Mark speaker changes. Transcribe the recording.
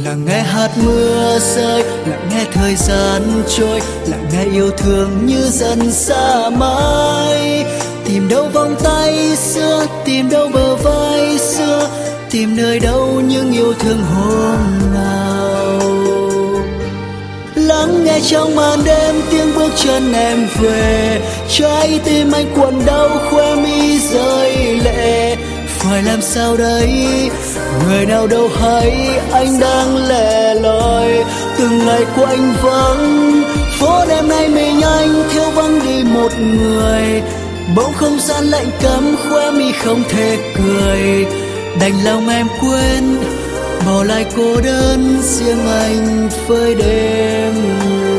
Speaker 1: Lặng nghe hạt mưa rơi, lặng nghe thời gian trôi, lặng nghe yêu thương như dần xa mãi. Tìm đâu vòng tay xưa, tìm đâu bờ vai xưa, tìm nơi đâu những yêu thương hôm nào. Lắng nghe trong màn đêm tiếng bước chân em về, trái tim anh cuộn đau khóe mi rơi lệ. Phải làm sao đây, người nào đâu hay anh đang lẻ loi. Từng ngày của anh vắng, phố đêm nay mình anh thiếu vắng đi một người. Bỗng không gian lạnh cấm, khóe mi không thể cười. Đành lòng em quên, bỏ lại cô đơn riêng anh với đêm.